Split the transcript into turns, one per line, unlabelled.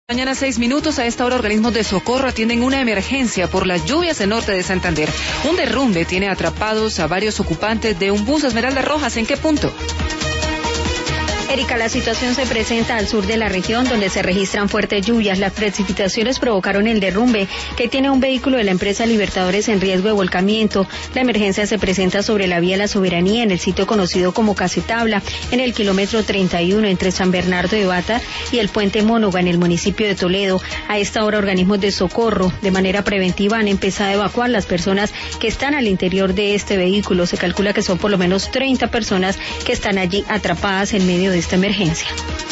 Mañana 6 minutos, a esta hora organismos de socorro atienden una emergencia por las lluvias en norte de Santander. Un derrumbe tiene atrapados a varios ocupantes de un bus Esmeralda Rojas. ¿En qué punto?
Erika, la situación se presenta al sur de la región, donde se registran fuertes lluvias. Las precipitaciones provocaron el derrumbe que tiene un vehículo de la empresa Libertadores en riesgo de volcamiento. La emergencia se presenta sobre la vía La Soberanía, en el sitio conocido como Casetabla, en el kilómetro 31 entre San Bernardo de Bata y el puente Mónoga, en el municipio de Toledo. A esta hora, organismos de socorro de manera preventiva han empezado a evacuar las personas que están al interior de este vehículo. Se calcula que son por lo menos 30 personas que están allí atrapadas en medio de esta emergencia.